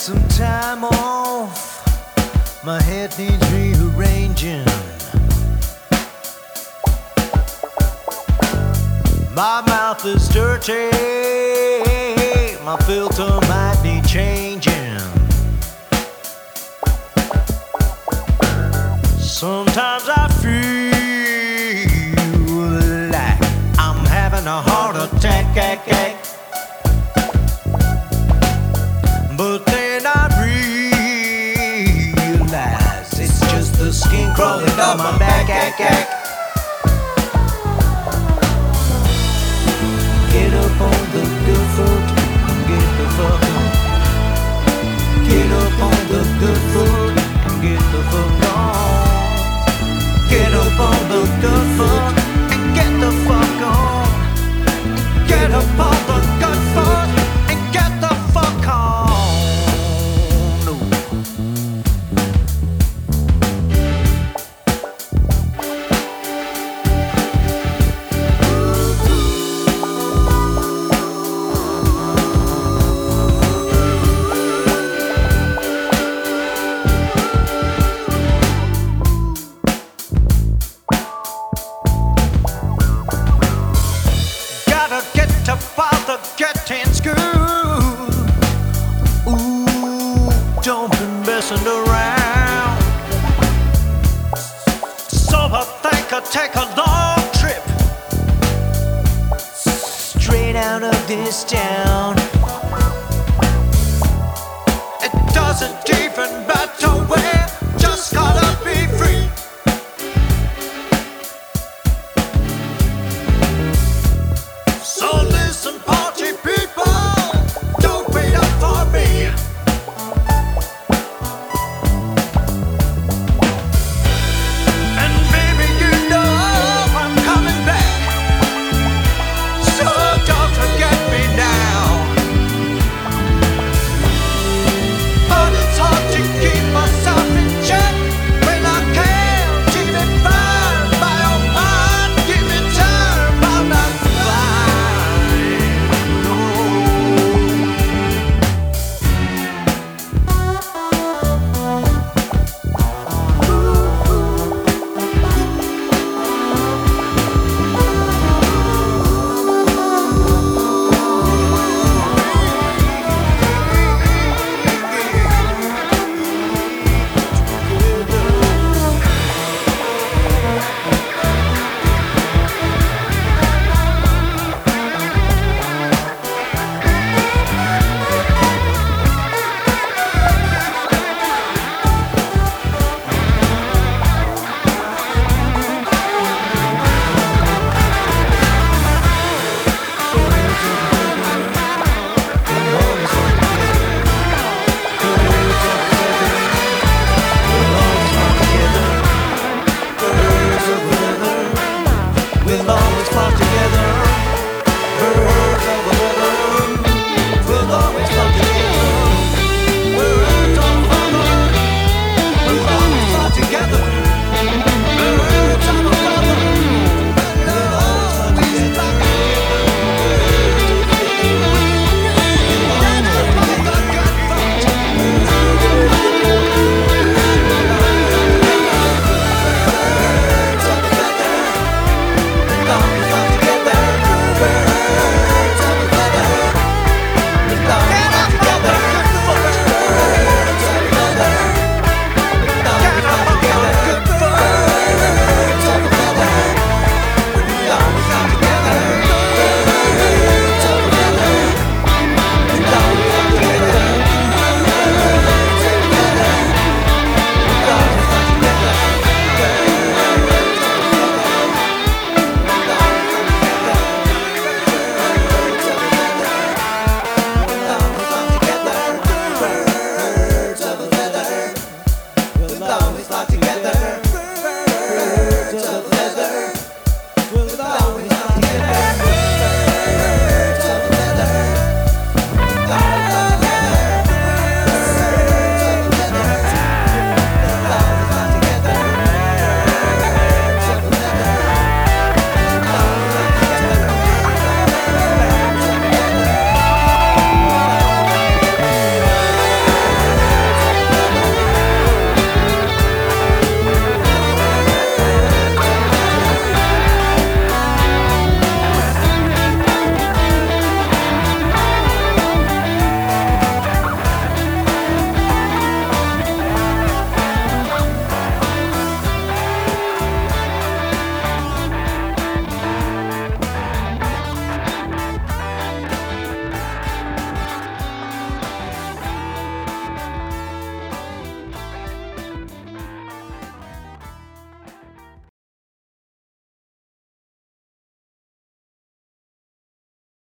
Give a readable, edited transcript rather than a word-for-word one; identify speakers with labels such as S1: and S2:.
S1: some time off. My head needs rearranging. My mouth is dirty. My filter might need changing. Sometimes I feel like I'm having a heart attack. But then I realize it's just the skin crawling down my back. Get up on the good foot and get the fuck on. Get up on the good foot and get the fuck on. Get up on the good foot and get the fuck on. Get up on the